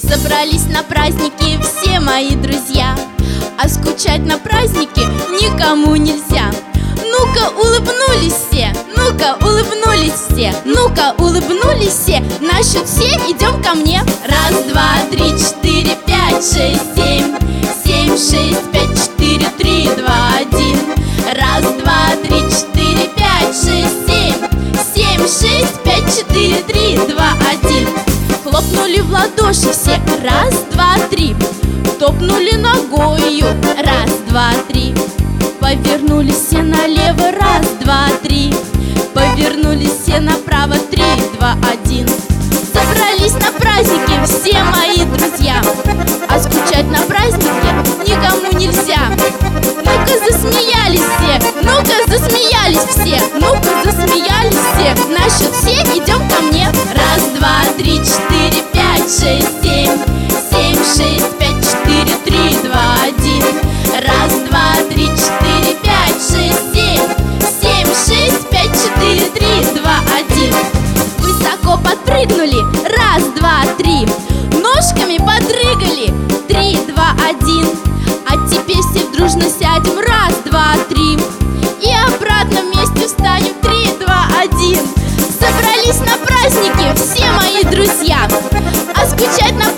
Собрались на праздники все мои друзья, а скучать на празднике никому нельзя. Ну-ка улыбнулись все, ну-ка улыбнулись все, ну-ка улыбнулись все. На счет все идем ко мне. Раз, два, три, четыре, пять, шесть, семь. 7, 6, 5, 4, 3, 2, 1. Раз, два, три, четыре, пять, шесть, семь. 7, 6, 5, 4, 3, 2, 1. Хлопнули в ладоши все. Раз, два, три. Топнули ногою. Раз, два, три. Повернулись все налево. Раз, два, три. Повернулись все направо. 3, 2, 1. Собрались на празднике все мои друзья, а скучать на празднике никому нельзя. Ну-ка засмеялись все, ну-ка засмеялись все, ну-ка засмеялись все. На счет все идем ко мне. Раз, два, три, четыре, пять, шесть, семь. 7, 6, 5, 4, 3, 2, 1. Раз, два, три, четыре, пять, шесть, семь. 7, 6, 5, 4, 3, 2, 1. Высоко подпрыгнули. Раз, два, три. Ножками подрыгали. 3, 2, 1. А теперь все дружно сядем. Раз, два, три. И обратно вместе встанем. 3, 2, 1. Собрались на праздники все мои друзья, а скучать на